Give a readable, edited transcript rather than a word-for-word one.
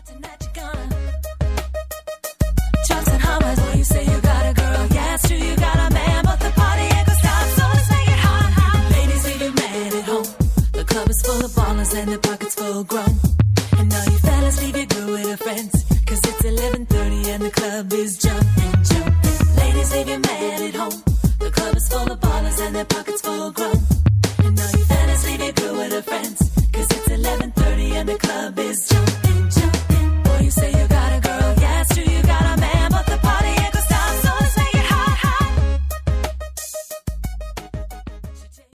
Tonight you're gonna chops and hammers. Oh, you say you got a girl, yeah, it's true, you got a man, but the party ain't gonna stop, so let's make it hot, hot. Ladies, leave your man at home. The club is full of ballers and their pockets full grown.